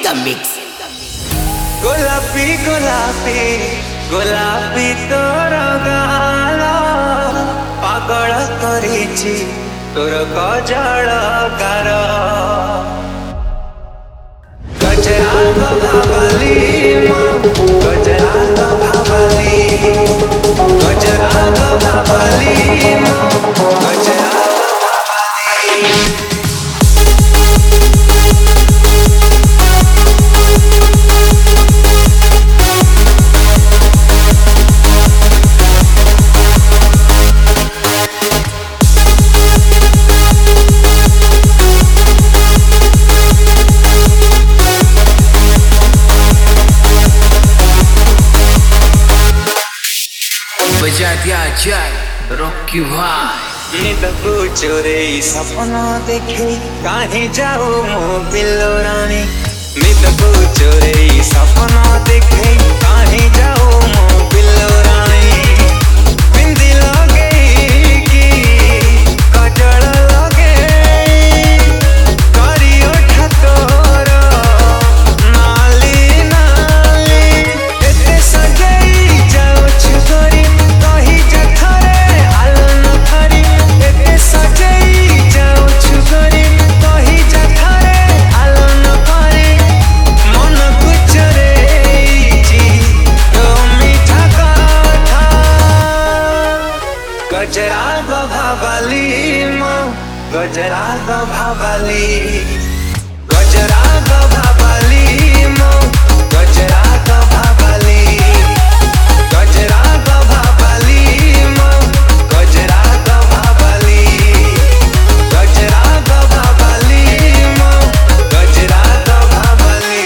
the mix. গোলাপি গোলাপি গোলাপি তোর গাল পাগল করিছি তোর কজল গার গজরা ভাবলি গজরা ভাবলি গজরা ভাবলি গজরা ভাবলি बजा दिया जाए रॉकी भाई निदकु चोरे सपना देखे काहे जाओ मो बिल्लो रानी निदकु चोरे सपना देखे काहे जाओ मो बिल्लो रानी बिंदी लगे की कजल लगे करियो ठतोर नाली नाली एते सजई जाओ छुरी कही जथरे आलन थरी एते सजई जाओ छुरी कही जथरे आलन थरी मन कुचरे जी तो मीठा कथा गजरा भावली मो गजरा भावली गजरा भावली मो गजरा भावली गजरा भावली मो गजरा भावली गजरा भावली मो गजरा भावली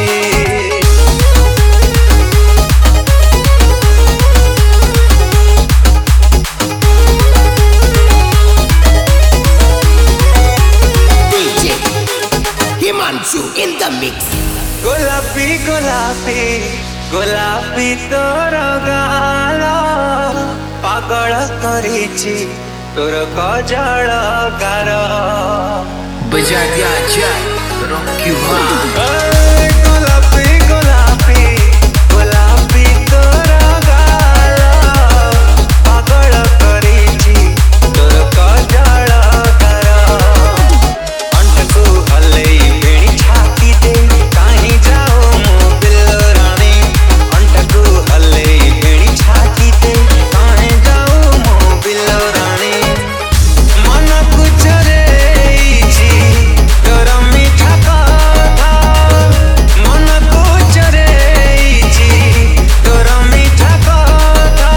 DJ Himanshu in the mix. গোলাপি গোলাপি গোলাপি তোর গাল পাগল করিছি তোর কজল গার बजा दिया जाए रॉकी भाई গোলাপি গোলাপি গোলাপি তোর গাল পাগল করিছি তোর কজল গার अंटकू हल्ले भेड़ी छाती दे काहे जाओ मो बिल्लो रानी अंटकू हल्ले भेड़ी छाती दे काहे जाओ मो बिल्लो रानी मन कुचरे जी तोर मीठा कथा मन कुचरे जी तोर मीठा कथा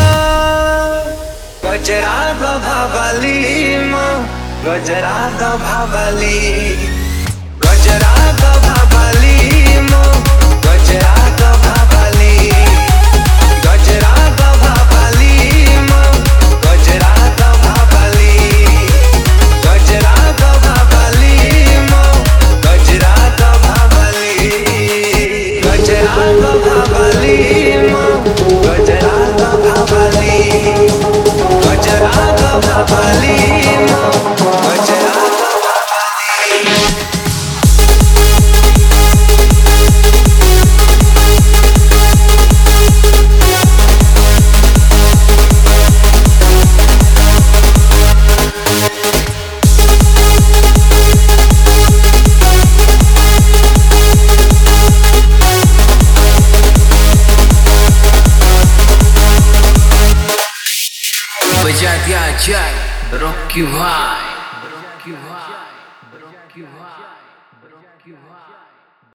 गजरा भावली मो गजरा भावली गजरा भावली मो गजरा भावली गजरा भावली मो गजरा भावली गजरा भावली मो गजरा भावली गजरा भावली मो गजरा भावली गजरा भावली मो गजरा भावली बजा दिया जाए रॉकी भाई